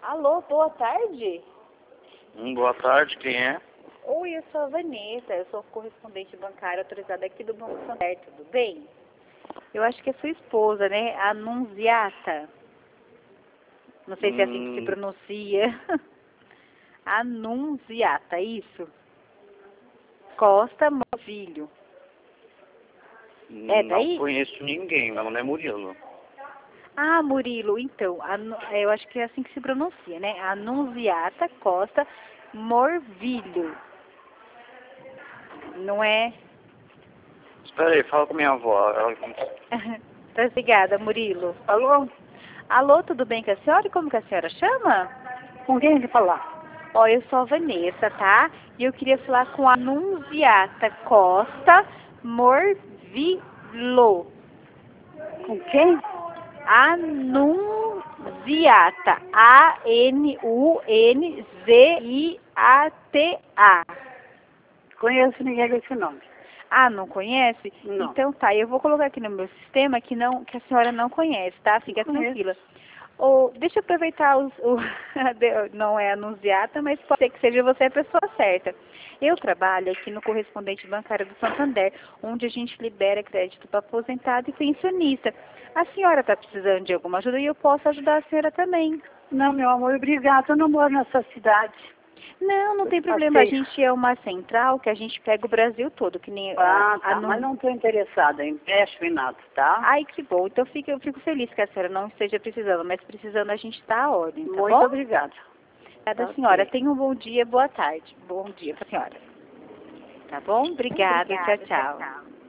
Alô, boa tarde. Boa tarde, quem é? Oi, eu sou a Vanessa, eu sou correspondente bancária autorizada aqui do Banco Santander, tudo bem? Eu acho que é sua esposa, né? A Nunziata. Não sei se é assim que se pronuncia. Nunziata, isso? Costa Movilho. É daí? Não conheço ninguém, meu nome é Murilo. Ah, Murilo, então, eu acho que é assim que se pronuncia, né? Nunziata Costa Morvilho. Não é? Espera aí, fala com minha avó. Tá ligada, Murilo. Alô? Alô, tudo bem com a senhora? E como que a senhora chama? Com quem de falar? Ó, eu sou a Vanessa, tá? E eu queria falar com a Nunziata Costa Morvillo. Com quem? Nunziata. Anunziata. Conheço ninguém com esse nome. Não conhece? Não. Então tá, eu vou colocar aqui no meu sistema que a senhora não conhece, tá? Fica tranquila. Deixa eu aproveitar não é anunciata, mas pode ser que seja você a pessoa certa. Eu trabalho aqui no correspondente bancário do Santander, onde a gente libera crédito para aposentado e pensionista. A senhora está precisando de alguma ajuda e eu posso ajudar a senhora também. Não, meu amor, obrigado. Eu não moro nessa cidade. Não tem problema. A gente é uma central que a gente pega o Brasil todo, que nem mas não estou interessada em empréstimo e nada, tá? Ai, que bom. Então eu fico feliz que a senhora não esteja precisando, mas precisando a gente está à ordem, tá bom? Muito obrigada. Obrigada, senhora. Tenha um bom dia, boa tarde. Bom dia para a senhora. Tá bom? Obrigada. Tchau, tchau.